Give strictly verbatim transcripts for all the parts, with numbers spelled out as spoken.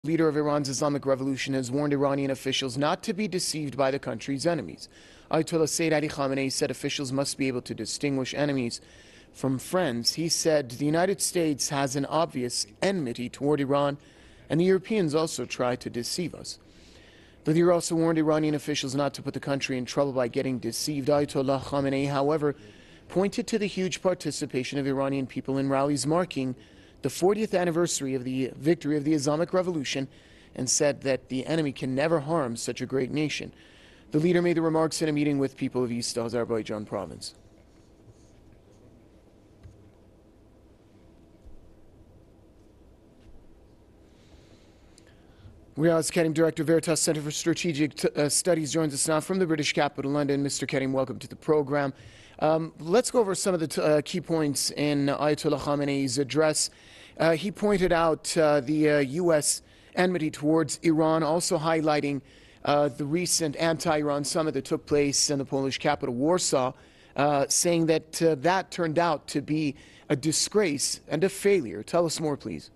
Leader of Iran's Islamic Revolution has warned Iranian officials not to be deceived by the country's enemies. Ayatollah Sayyid Ali Khamenei said officials must be able to distinguish enemies from friends. He said the United States has an obvious enmity toward Iran, and the Europeans also try to deceive us. The leader also warned Iranian officials not to put the country in trouble by getting deceived. Ayatollah Khamenei, however, pointed to the huge participation of Iranian people in rallies marking the fortieth anniversary of the victory of the Islamic Revolution, and said that the enemy can never harm such a great nation. The leader made the remarks in a meeting with people of East Azerbaijan province. Riaz Karim, Director, Veritas Center for Strategic T uh, Studies, joins us now from the British capital, London. Mister Karim, welcome to the program. Um, let's go over some of the t uh, key points in Ayatollah Khamenei's address. Uh, he pointed out uh, the uh, U S enmity towards Iran, also highlighting uh, the recent anti-Iran summit that took place in the Polish capital, Warsaw, uh, saying that uh, that turned out to be a disgrace and a failure. Tell us more, please.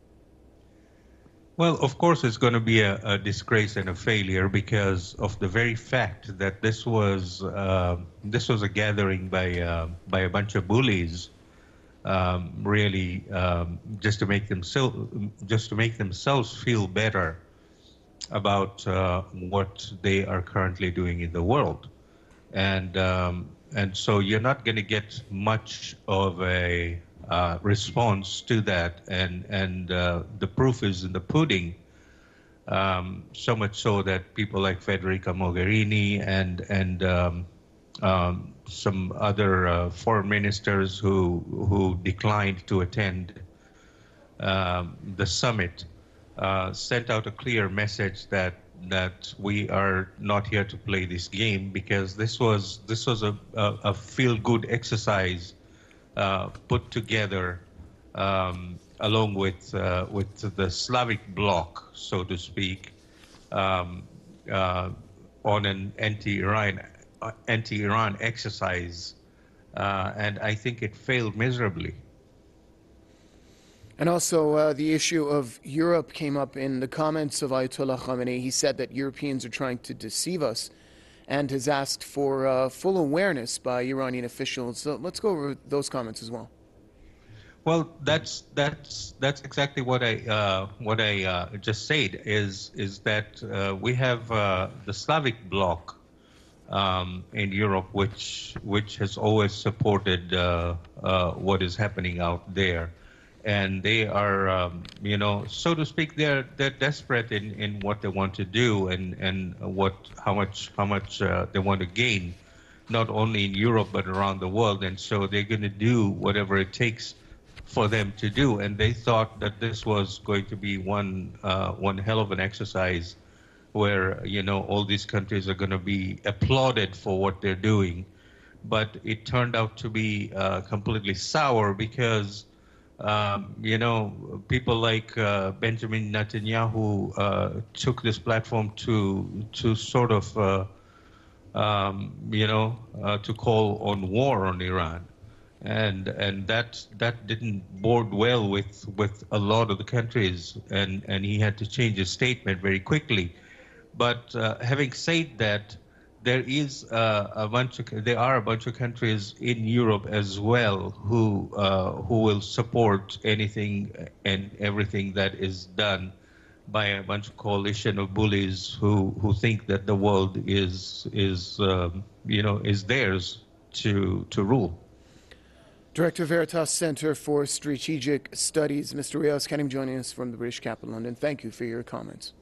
Well, of course, it's going to be a, a disgrace and a failure because of the very fact that this was uh, this was a gathering by uh, by a bunch of bullies, um, really um, just to make themselves just to make themselves feel better about uh, what they are currently doing in the world, and um, and so you're not going to get much of a Uh, response to that, and and uh, the proof is in the pudding. Um, so much so that people like Federica Mogherini and and um, um, some other uh, foreign ministers who who declined to attend um, the summit uh, sent out a clear message that that we are not here to play this game, because this was this was a, a, a feel-good exercise Uh, put together um, along with uh, with the Slavic bloc, so to speak, um, uh, on an anti-Iran uh, anti-Iran exercise, uh, and I think it failed miserably. And also, uh, the issue of Europe came up in the comments of Ayatollah Khamenei. He said that Europeans are trying to deceive us, and has asked for uh, full awareness by Iranian officials. So let's go over those comments as well. Well, that's that's that's exactly what I uh, what I uh, just said. Is is that uh, we have uh, the Slavic bloc um, in Europe, which which has always supported uh, uh, what is happening out there. And they are, um, you know, so to speak, they're they're desperate in, in what they want to do, and and what how much how much uh, they want to gain, not only in Europe but around the world. And so they're going to do whatever it takes for them to do. And they thought that this was going to be one uh, one hell of an exercise, where you know all these countries are going to be applauded for what they're doing, but it turned out to be uh, completely sour because. Um, you know, people like uh, Benjamin Netanyahu uh, took this platform to to sort of, uh, um, you know, uh, to call on war on Iran, and and that that didn't bode well with with a lot of the countries, and and he had to change his statement very quickly. But uh, having said that, there is uh, a bunch of there are a bunch of countries in Europe as well who uh, who will support anything and everything that is done by a bunch of coalition of bullies who who think that the world is is um, you know is theirs to to rule. Director, Veritas Center for Strategic Studies, Mister Riaz Karim, joining us from the British capital, London. Thank you for your comments.